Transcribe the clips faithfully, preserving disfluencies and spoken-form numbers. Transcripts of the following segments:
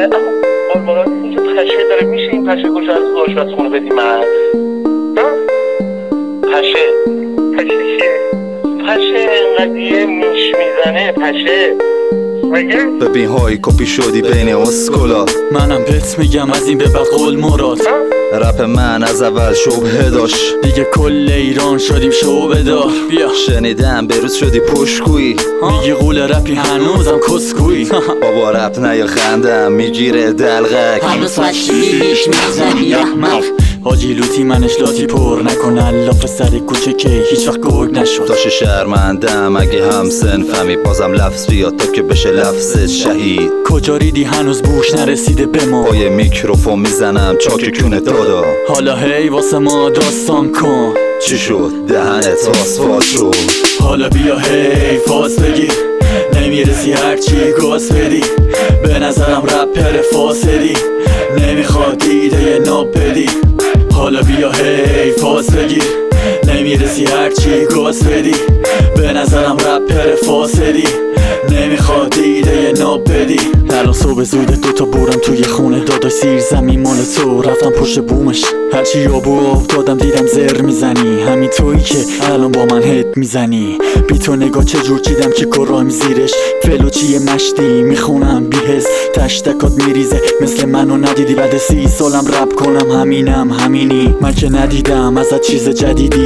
قربانات اینجا پشه داره، میشه این پشه گوش از آشپزخونه بدی من؟ پشه پشه چیه؟ پشه اینقدیه میش میزنه پشه مگه؟ ببین های کپی شدی بین اسکولا. منم بهت میگم از این به بعد قول مراد. رپ من از اول شبهه داشت، دیگه کل ایران شدیم شعبه دار. بیا شنیدم بروز شدی پشگویی، میگی قول رپی هنوزم کسگویی. بابا رپ نیا خندم میگیره دلغک، هنوز مشتی میلیش میزنی احمق. حاجی لوتی منش لاتی پر نکن الاف سر کوچه که هیچ وقت گرگ نشد. تاش شرمندم اگه هم سنفمی بازم لفظ بیاد تا که بشه لفظ شهید. کجا ریدی هنوز بوش نرسیده به ما، با یه میکروفون میزنم چاک کونه دادا. حالا هی واسه ما داستان کن، چی شد دهنت آسفالت شد. حالا بیا هی فاز بگیر، نمیرسی هرچی گاز بدی. به نظرم رپر فاسدی، نمیخواد دیده یه ناب بدی. حالا بیا هی فاز بگیر، نمیرسی هرچی گاز بدی. به نظرم رپر فاسدی، نمیخواد دیده یه ناب بدی. الان صبح زوده دوتا بورم توی خونه داداش، سیر زمین مال تو رفتم پشت بومش. هرچی آبو آب دادم دیدم زر میزنی، همین تویی که الان با من هد میزنی. بی تو نگاه چجور چیدم که کرایم زیرش، فلو چیه مشتی میخونم بیهست. تشتکات میریزه مثل منو ندیدی، بعد سی سالم رپ کنم همینم همینی. من که ندیدم ازت چیز جدیدی،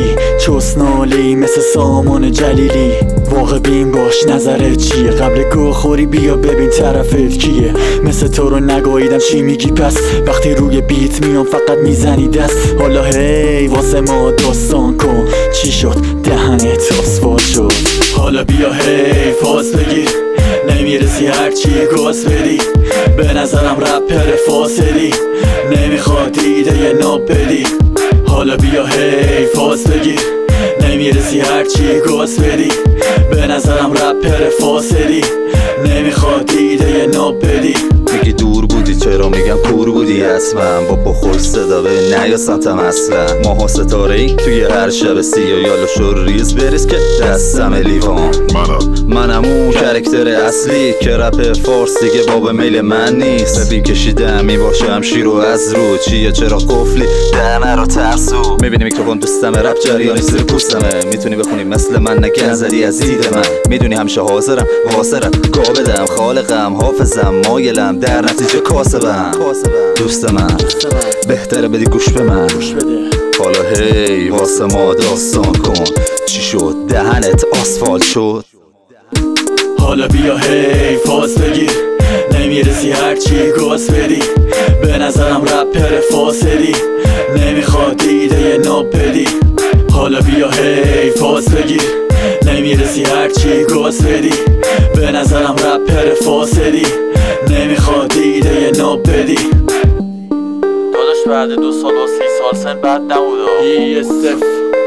چسنالی مثل سامان جلیلی. واقع بین باش نظرت چیه، قبل گوه خوری بیا ببین طرفت کیه. مثل تو رو نگاهیدم چی میگی پس، وقتی روی بیت میام فقط میزنی دست. حالا هی واسه ما داستان کن، چی شد دهنت آسفالت شد. حالا بیا هی فاز بگیر، نمیرسی هرچی گاز بدی. به نظرم رپر فاسدی، نمیخواد دیده یه ناب بدی. حالا بیا هی فاز بگیر، نمیرسی هرچی گاز بدی. به نظرم رپر فاسدی، نمیخواد دیده یه ناب بدی. میگی دور بودی چرا میگم کور بودی اصلا، با بخور صدا به نیا سمتم اصلا. ماها ستاره ای توی هر شب سیا، یالا شور ریز بریز که دستم لیوان. منم اون کرکتر اصلی که رپ فارس دیگه باب میل من نیست. ببین کشیدم میباشم شیر و از رو چیه چرا قفلی دهنه رو ترسو. میبینی میکروفون دوستمه رپ جریانی زیر پوستمه، میتونی بخونی مثل من نگه زدی از دید من. میدونی همیشه حاضرم واسرم گا بدم، خالقم حافظم مایلم در نتیجه کاسبم. دوست من بهتره بدی گوش به من. حالا هی واسه ما داستان کن، چی شد دهنت آسفالت شد. حالا بیا هی فاز بگیر، نمیرسی هرچی گاز بدی. به نظرم رپر فاسدی، نمیخواد دیده یه ناب بدی. حالا بیا هی فاز بگیر، نمیرسی هرچی گاز بدی. به نظرم رپر فاسدی، نمیخواد دیده یه ناب بدی. داداش بعد دو سال و سی سال سن بعد نبوده ای استف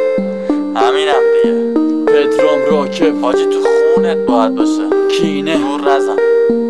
همینم دیگه. پدرام راکب حاجی تو خونت باید باشه، کینه دور نزن.